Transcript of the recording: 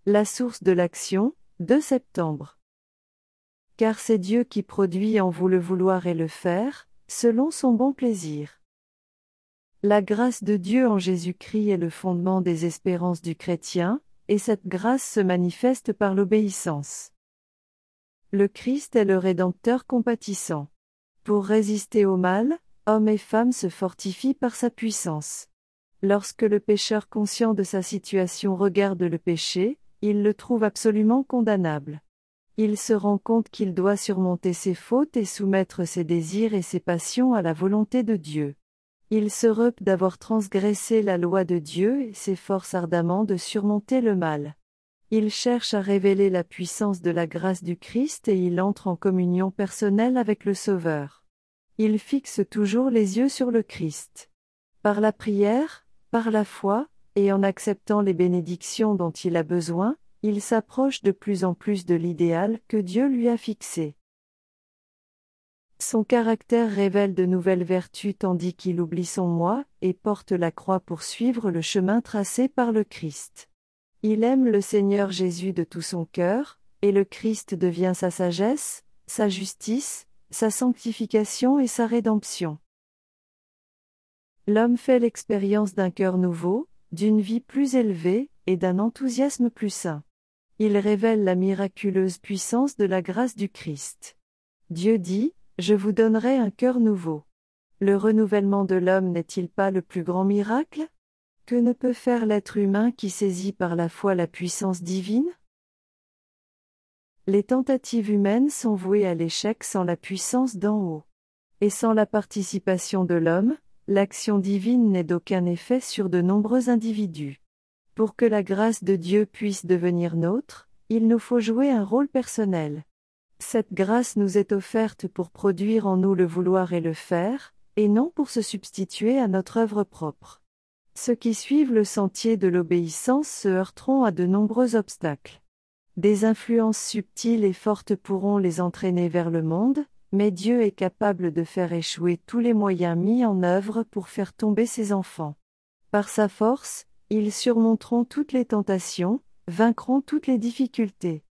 La source de l'action, 2 septembre. Car c'est Dieu qui produit en vous le vouloir et le faire, selon son bon plaisir. La grâce de Dieu en Jésus-Christ est le fondement des espérances du chrétien, et cette grâce se manifeste par l'obéissance. Le Christ est le Rédempteur compatissant. Pour résister au mal, hommes et femmes se fortifient par sa puissance. Lorsque le pécheur conscient de sa situation regarde le péché, il le trouve absolument condamnable. Il se rend compte qu'il doit surmonter ses fautes et soumettre ses désirs et ses passions à la volonté de Dieu. Il se repent d'avoir transgressé la loi de Dieu et s'efforce ardemment de surmonter le mal. Il cherche à révéler la puissance de la grâce du Christ et il entre en communion personnelle avec le Sauveur. Il fixe toujours les yeux sur le Christ. Par la prière, par la foi, et en acceptant les bénédictions dont il a besoin, il s'approche de plus en plus de l'idéal que Dieu lui a fixé. Son caractère révèle de nouvelles vertus tandis qu'il oublie son moi et porte la croix pour suivre le chemin tracé par le Christ. Il aime le Seigneur Jésus de tout son cœur, et le Christ devient sa sagesse, sa justice, sa sanctification et sa rédemption. L'homme fait l'expérience d'un cœur nouveau, d'une vie plus élevée, et d'un enthousiasme plus saint. Il révèle la miraculeuse puissance de la grâce du Christ. Dieu dit, « Je vous donnerai un cœur nouveau ». Le renouvellement de l'homme n'est-il pas le plus grand miracle ? Que ne peut faire l'être humain qui saisit par la foi la puissance divine ? Les tentatives humaines sont vouées à l'échec sans la puissance d'en haut. Et sans la participation de l'homme, l'action divine n'est d'aucun effet sur de nombreux individus. Pour que la grâce de Dieu puisse devenir nôtre, il nous faut jouer un rôle personnel. Cette grâce nous est offerte pour produire en nous le vouloir et le faire, et non pour se substituer à notre œuvre propre. Ceux qui suivent le sentier de l'obéissance se heurteront à de nombreux obstacles. Des influences subtiles et fortes pourront les entraîner vers le monde, mais Dieu est capable de faire échouer tous les moyens mis en œuvre pour faire tomber ses enfants. Par sa force, ils surmonteront toutes les tentations, vaincront toutes les difficultés.